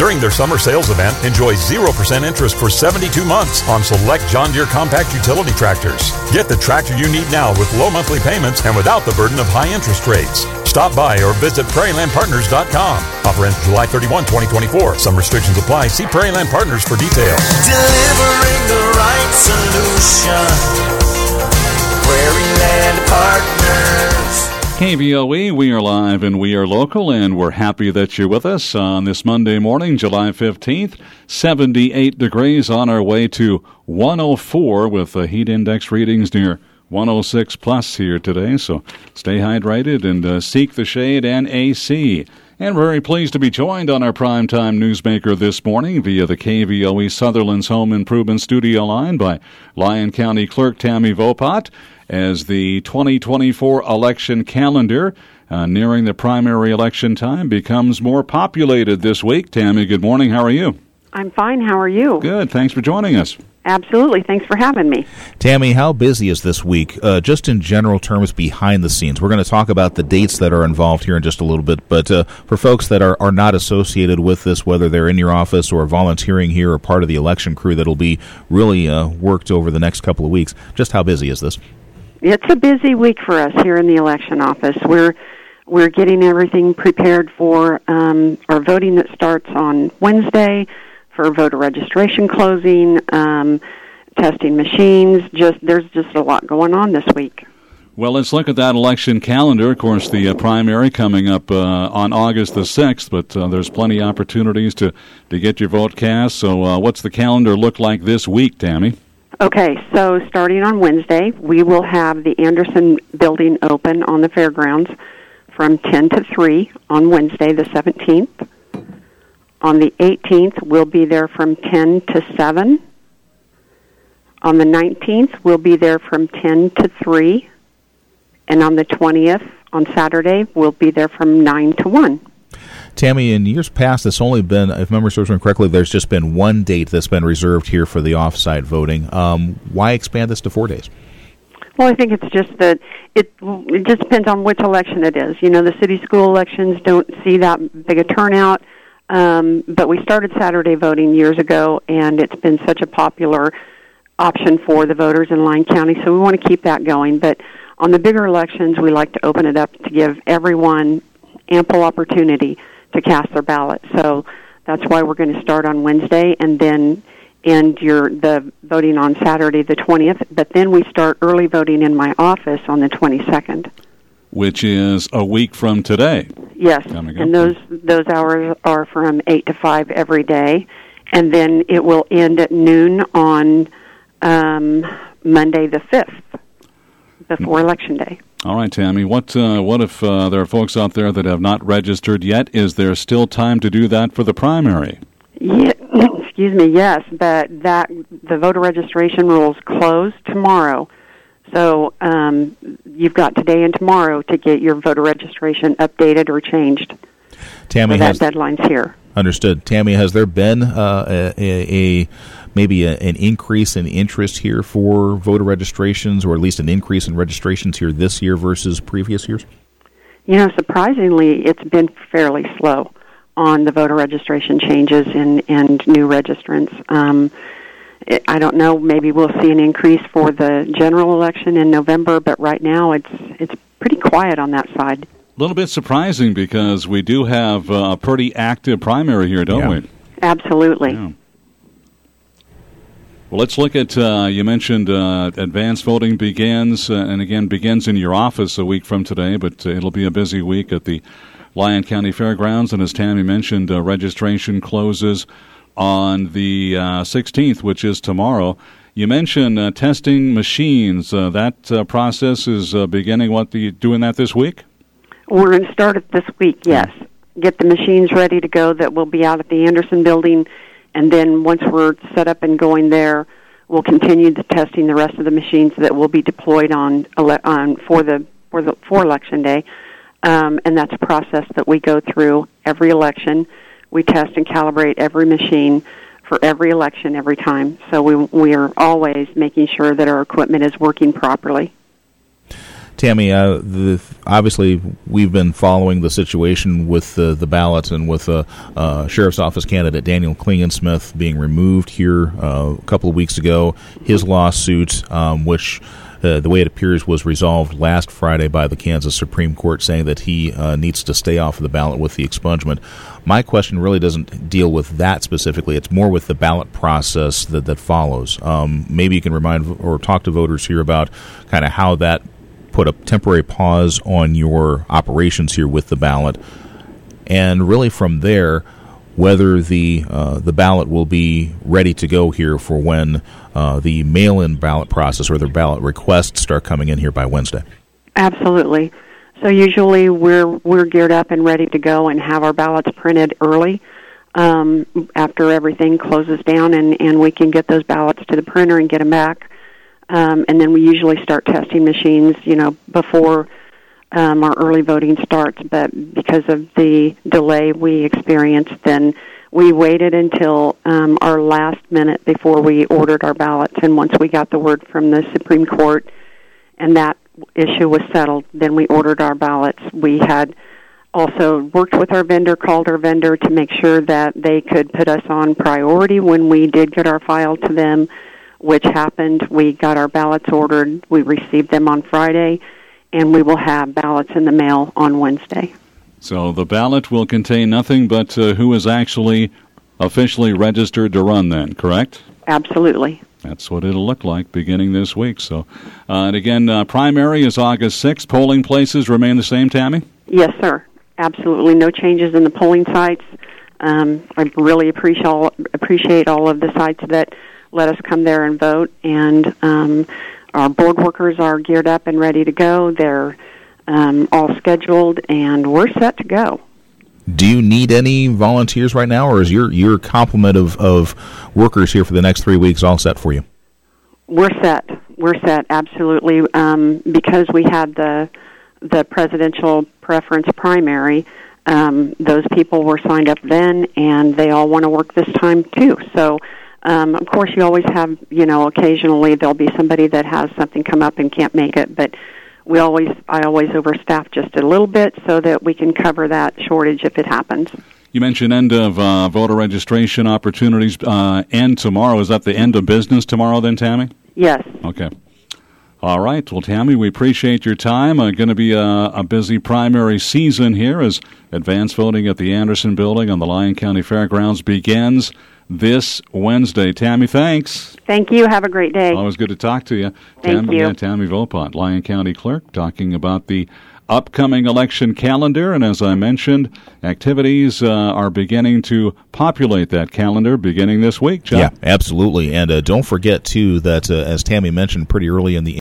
During their summer sales event, enjoy 0% interest for 72 months on select John Deere compact utility tractors. Get the tractor you need now with low monthly payments and without the burden of high interest rates. Stop by or visit prairielandpartners.com. Offer ends July 31, 2024. Some restrictions apply. See Prairie Land Partners for details. Delivering the right solution. Prairie Land Partners. KVOE, we are live and we are local, and we're happy that you're with us on this Monday morning, July 15th. 78 degrees, on our way to 104 with the heat index readings near 106 plus here today. So stay hydrated and seek the shade and AC. And we're very pleased to be joined on our primetime newsmaker this morning via the KVOE Sutherland's Home Improvement Studio line by Lyon County Clerk Tammy Vopat as the 2024 election calendar nearing the primary election time becomes more populated this week. Tammy, good morning. How are you? I'm fine. How are you? Good. Thanks for joining us. Absolutely. Thanks for having me. Tammy, how busy is this week? Just in general terms, behind the scenes. We're going to talk about the dates that are involved here in just a little bit, but for folks that are not associated with this, whether they're in your office or volunteering here or part of the election crew that'll be really worked over the next couple of weeks, just how busy is this? It's a busy week for us here in the election office. We're getting everything prepared for our voting that starts on Wednesday, for voter registration closing, testing machines. There's just a lot going on this week. Well, let's look at that election calendar. Of course, the primary coming up on August the 6th, but there's plenty of opportunities to get your vote cast. So what's the calendar look like this week, Tammy? Okay, so starting on Wednesday, we will have the Anderson building open on the fairgrounds from 10 to 3 on Wednesday the 17th. On the 18th, we'll be there from 10 to 7. On the 19th, we'll be there from 10 to 3. And on the 20th, on Saturday, we'll be there from 9 to 1. Tammy, in years past, it's only been, if memory serves me correctly, there's just been one date that's been reserved here for the off-site voting. Why expand this to 4 days? Well, I think it's just that it just depends on which election it is. You know, the city school elections don't see that big a turnout, but we started Saturday voting years ago, and it's been such a popular option for the voters in Lyon County, so we want to keep that going. But on the bigger elections, we like to open it up to give everyone ample opportunity to cast their ballot. So that's why we're going to start on Wednesday and then end the voting on Saturday the 20th. But then we start early voting in my office on the 22nd. Which is a week from today. Yes, and those hours are from 8 to 5 every day. And then it will end at noon on Monday the 5th, before Election Day. All right, Tammy. What if there are folks out there that have not registered yet? Is there still time to do that for the primary? Yeah, excuse me. Yes, but the voter registration rules close tomorrow, so you've got today and tomorrow to get your voter registration updated or changed. Tammy, that deadline's here. Understood. Tammy, has there been maybe an increase in interest here for voter registrations, or at least an increase in registrations here this year versus previous years? You know, surprisingly, it's been fairly slow on the voter registration changes and new registrants. I don't know, maybe we'll see an increase for the general election in November, but right now it's pretty quiet on that side. A little bit surprising because we do have a pretty active primary here, don't we? Absolutely. Yeah. Well, let's look at, you mentioned advanced voting begins, and again, begins in your office a week from today, but it'll be a busy week at the Lyon County Fairgrounds, and as Tammy mentioned, registration closes on the 16th, which is tomorrow. You mentioned testing machines. That process is beginning, doing that this week? We're going to start it this week, yes. Get the machines ready to go that will be out at the Anderson building, and then once we're set up and going there, we'll continue the testing the rest of the machines that will be deployed for Election Day. And that's a process that we go through every election. We test and calibrate every machine for every election every time. So we are always making sure that our equipment is working properly. Tammy, obviously we've been following the situation with the ballot and with Sheriff's Office candidate Daniel Klingensmith being removed here a couple of weeks ago. His lawsuit, which the way it appears was resolved last Friday by the Kansas Supreme Court, saying that he needs to stay off of the ballot with the expungement. My question really doesn't deal with that specifically. It's more with the ballot process that follows. Maybe you can remind or talk to voters here about kind of how that put a temporary pause on your operations here with the ballot, and really from there, whether the ballot will be ready to go here for when the mail-in ballot process or the ballot requests start coming in here by Wednesday. Absolutely. So usually we're geared up and ready to go and have our ballots printed early after everything closes down, and we can get those ballots to the printer and get them back. And then we usually start testing machines, before our early voting starts. But because of the delay we experienced, then we waited until our last minute before we ordered our ballots. And once we got the word from the Supreme Court and that issue was settled, then we ordered our ballots. We had also worked with our vendor, called our vendor to make sure that they could put us on priority when we did get our file to them, which happened. We got our ballots ordered. We received them on Friday, and we will have ballots in the mail on Wednesday. So the ballot will contain nothing but who is actually officially registered to run then, correct? Absolutely. That's what it'll look like beginning this week. So, and again, primary is August 6th. Polling places remain the same, Tammy? Yes, sir. Absolutely no changes in the polling sites. I really appreciate all of the sites that let us come there and vote. And our board workers are geared up and ready to go. They're all scheduled, and we're set to go. Do you need any volunteers right now, or is your complement of workers here for the next 3 weeks all set for you? We're set. We're set, absolutely. Because we had the presidential preference primary, those people were signed up then, and they all want to work this time too. So, of course, you always have, occasionally there'll be somebody that has something come up and can't make it, but I always overstaff just a little bit so that we can cover that shortage if it happens. You mentioned end of voter registration opportunities end tomorrow. Is that the end of business tomorrow then, Tammy? Yes. Okay. All right. Well, Tammy, we appreciate your time. Going to be a busy primary season here as advanced voting at the Anderson Building on the Lyon County Fairgrounds begins this Wednesday. Tammy, thanks. Thank you. Have a great day. Always good to talk to you. Thank you. Yeah, Tammy Vopot, Lyon County Clerk, talking about the upcoming election calendar. And as I mentioned, activities are beginning to populate that calendar beginning this week, Chuck. Yeah, absolutely. And don't forget, too, that as Tammy mentioned pretty early in the